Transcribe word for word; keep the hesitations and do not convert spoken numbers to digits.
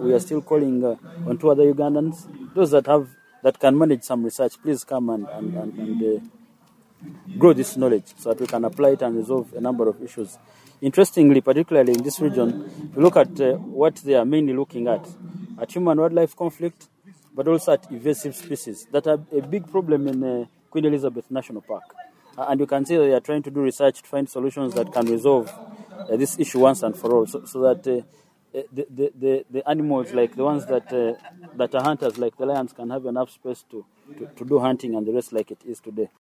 we are still calling uh, on two other Ugandans, those that have that can manage some research, please come and, and, and, and uh, grow this knowledge so that we can apply it and resolve a number of issues. Interestingly, particularly in this region, if you look at uh, what they are mainly looking at, at human-wildlife conflict, but also at invasive species that are a big problem in uh, Queen Elizabeth National Park. Uh, and you can see that they are trying to do research to find solutions that can resolve uh, this issue once and for all, so, so that uh, the, the, the, the animals, like the ones that uh, that are hunters, like the lions, can have enough space to, to, to do hunting and the rest like it is today.